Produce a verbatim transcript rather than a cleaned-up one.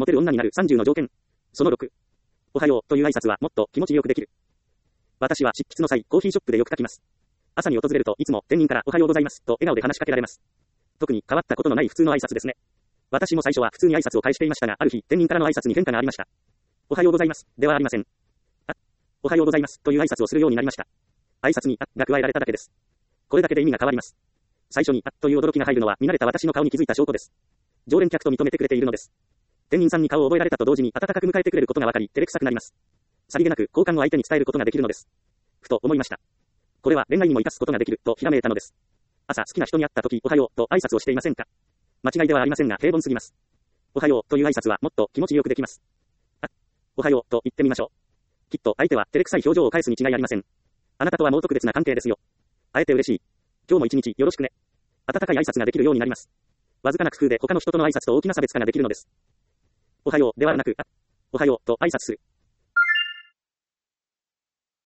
てる女になるさんじゅうの条件。そのろく。おはようという挨拶はもっと気持ちよくできる。私は執筆の際、コーヒーショップでよく書きます。朝に訪れるといつも店員からおはようございますと笑顔で話しかけられます。特に変わったことのない普通の挨拶ですね。私も最初は普通に挨拶を返していましたが、ある日、店員からの挨拶に変化がありました。おはようございます。ではありません。あ、おはようございますという挨拶をするようになりました。挨拶にあが加えられただけです。これだけで意味が変わります。最初にあという驚きが入るのは見慣れた私の顔に気づいた証拠です。常連客と認めてくれているのです。店員さんに顔を覚えられたと同時に温かく迎えてくれることが分かり、照れくさくなります。さりげなく好感を相手に伝えることができるのです。ふと思いました。これは恋愛にも活かすことができるとひらめいたのです。朝好きな人に会った時、おはようと挨拶をしていませんか？間違いではありませんが平凡すぎます。おはようという挨拶はもっと気持ちよくできます。あ、おはようと言ってみましょう。きっと相手は照れくさい表情を返すに違いありません。あなたとはもう特別な関係ですよ。会えて嬉しい。今日も一日よろしくね。温かい挨拶ができるようになります。わずかな工夫で他の人との挨拶と大きな差別化ができるのです。おはようではなく、あ、おはようと挨拶する。